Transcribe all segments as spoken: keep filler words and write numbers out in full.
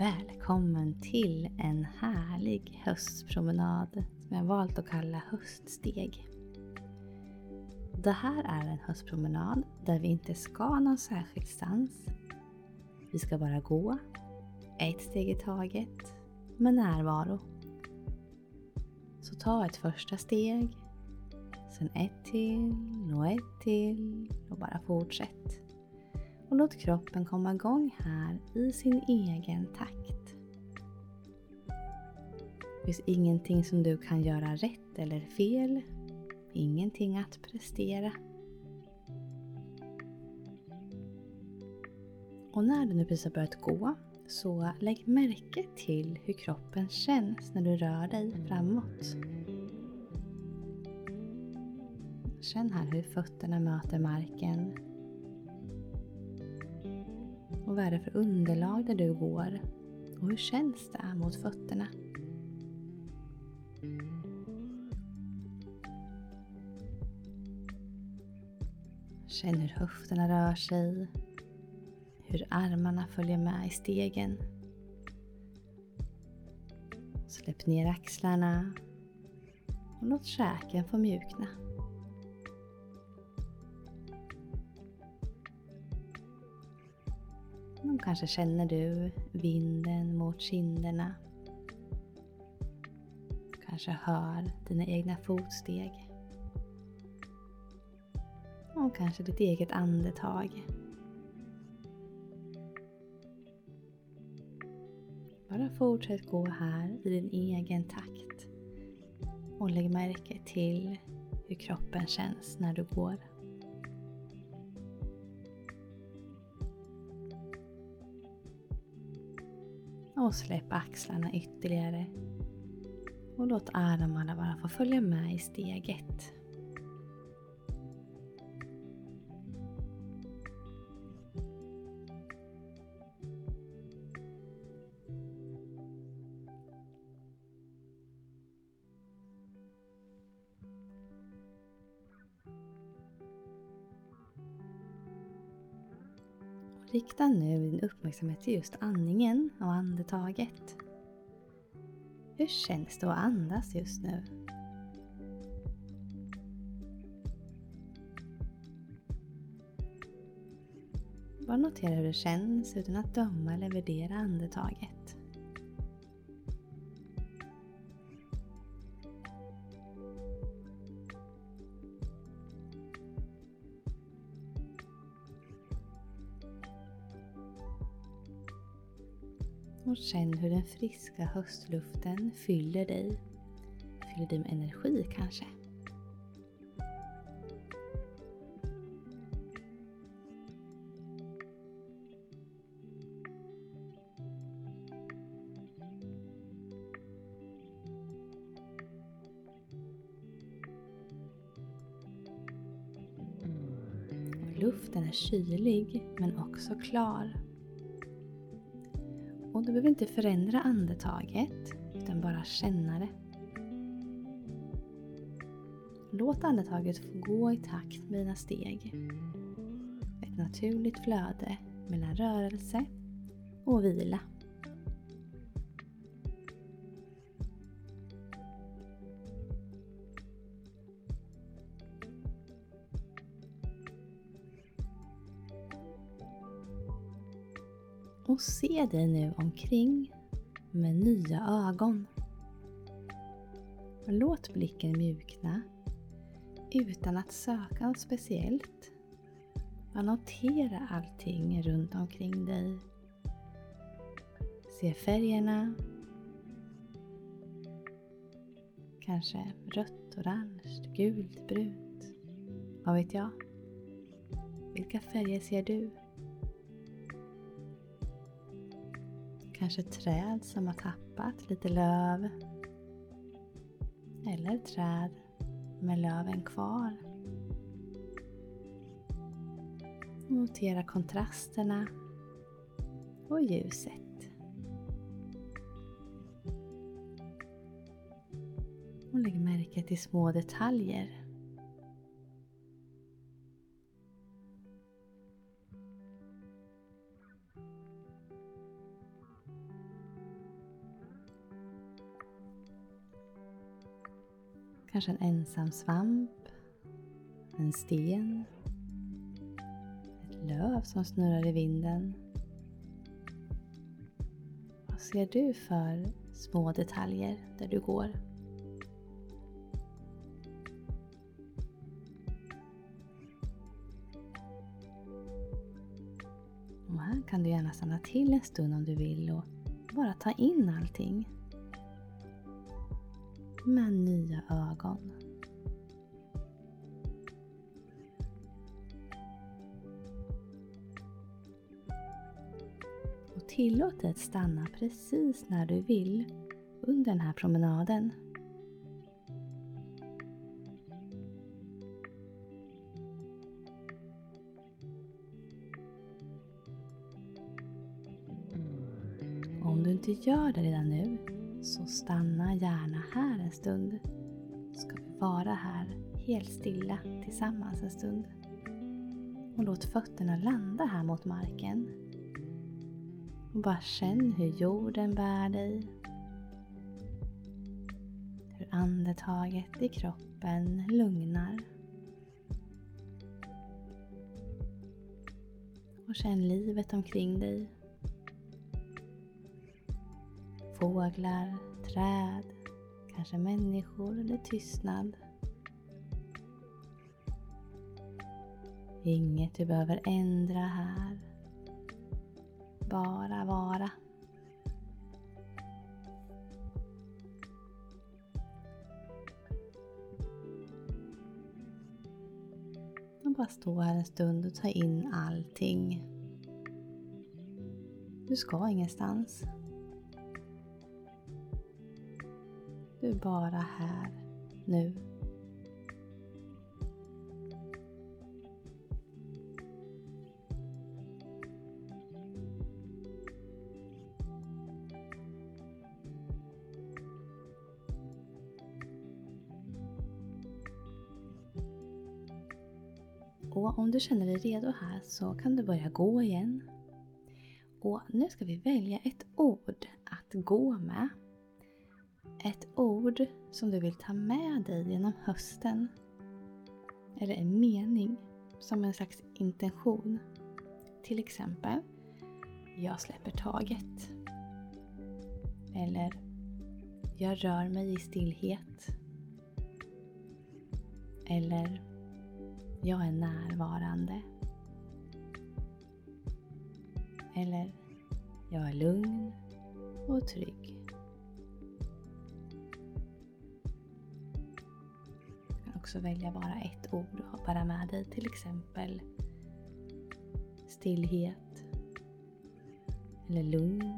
Välkommen till en härlig höstpromenad som jag valt att kalla höststeg. Det här är en höstpromenad där vi inte ska någon särskild stans. Vi ska bara gå ett steg i taget med närvaro. Så ta ett första steg, sen ett till och ett till och bara fortsätt. Och låt kroppen komma igång här i sin egen takt. Det finns ingenting som du kan göra rätt eller fel. Ingenting att prestera. Och när du nu precis har börjat gå, så lägg märke till hur kroppen känns när du rör dig framåt. Känn här hur fötterna möter marken. Och vad är det för underlag där du går? Och hur känns det mot fötterna? Känn hur höfterna rör sig. Hur armarna följer med i stegen. Släpp ner axlarna. Och låt käken få mjukna. Och kanske känner du vinden mot kinderna. Kanske hör dina egna fotsteg. Och kanske ditt eget andetag. Bara fortsätt gå här i din egen takt. Och lägg märke till hur kroppen känns när du går. Och släpp axlarna ytterligare. Och låt armarna bara få följa med i steget. Rikta nu din uppmärksamhet till just andningen och andetaget. Hur känns det att andas just nu? Bara notera hur det känns utan att döma eller värdera andetaget. Och känn hur den friska höstluften fyller dig. Fyller dig med energi kanske. Och luften är kylig men också klar. Och du behöver inte förändra andetaget utan bara känna det. Låt andetaget få gå i takt med dina steg. Ett naturligt flöde mellan rörelse och vila. Och se dig nu omkring med nya ögon. Och låt blicken mjukna utan att söka något speciellt. Bara notera allting runt omkring dig. Se färgerna. Kanske rött, orange, gult, brunt. Vad vet jag? Vilka färger ser du? Kanske träd som har tappat lite löv. Eller träd med löven kvar. Notera kontrasterna och ljuset. Och lägg märke till små detaljer. Kanske en ensam svamp, en sten, ett löv som snurrar i vinden. Vad ser du för små detaljer där du går? Och här kan du gärna stanna till en stund om du vill och bara ta in allting med nya ögon. Och tillåt dig att stanna precis när du vill under den här promenaden. Om du inte gör det redan nu, så stanna gärna här en stund. Ska vi vara här helt stilla tillsammans en stund. Och låt fötterna landa här mot marken. Och bara känn hur jorden bär dig. Hur andetaget i kroppen lugnar. Och känn livet omkring dig. Fåglar, träd, kanske människor eller tystnad. Inget du behöver ändra här. Bara vara. Och bara stå här en stund och ta in allting. Du ska ingenstans. Du är bara här nu. Och om du känner dig redo här så kan du börja gå igen. Och nu ska vi välja ett ord att gå med. Ett ord som du vill ta med dig genom hösten. Eller en mening som en slags intention. Till exempel, jag släpper taget. Eller, jag rör mig i stillhet. Eller, jag är närvarande. Eller, jag är lugn och trygg. Du kan också välja bara ett ord och ha bara med dig. Till exempel stillhet. Eller lugn.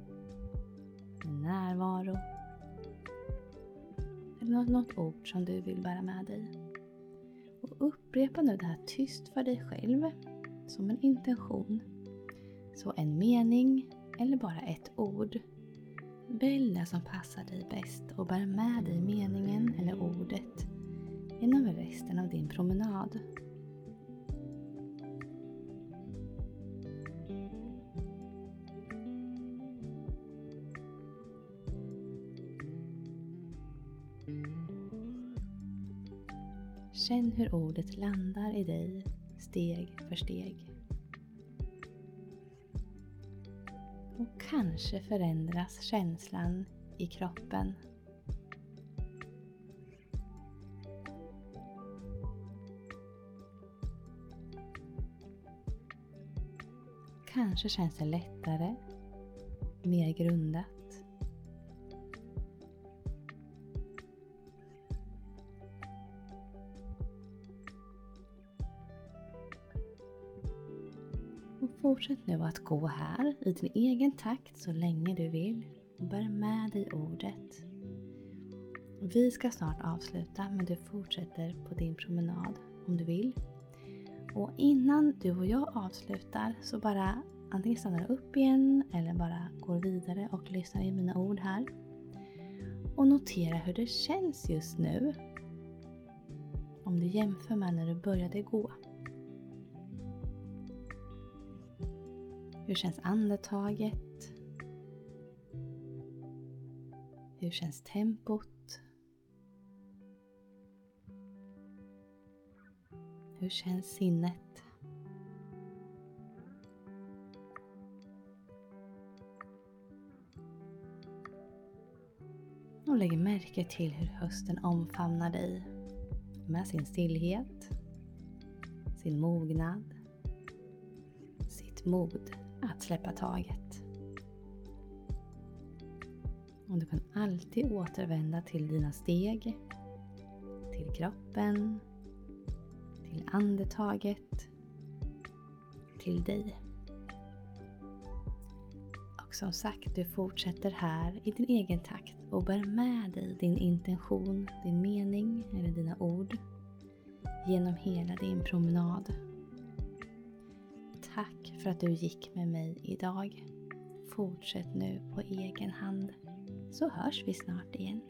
Närvaro. Eller något, något ord som du vill bära med dig. Och upprepa nu det här tyst för dig själv som en intention. Så en mening eller bara ett ord. Välj det som passar dig bäst och bär med dig meningen eller ordet genom resten av din promenad. Känn hur ordet landar i dig steg för steg. Och kanske förändras känslan i kroppen. Kanske känns det lättare, mer grundat. Och fortsätt nu att gå här i din egen takt så länge du vill och bär med dig ordet. Vi ska snart avsluta, men du fortsätter på din promenad om du vill. Och innan du och jag avslutar så bara antingen stannar upp igen eller bara går vidare och lyssnar in mina ord här. Och notera hur det känns just nu. Om du jämför med när du började gå. Hur känns andetaget? Hur känns tempot? Hur känns sinnet? Och lägg märke till hur hösten omfamnar dig med sin stillhet, sin mognad, sitt mod att släppa taget. Och du kan alltid återvända till dina steg, till kroppen, till andetaget, till dig. Och som sagt, du fortsätter här i din egen takt och bär med dig din intention, din mening eller dina ord genom hela din promenad. Tack för att du gick med mig idag. Fortsätt nu på egen hand, så hörs vi snart igen.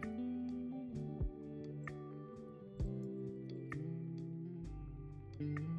Mm-hmm.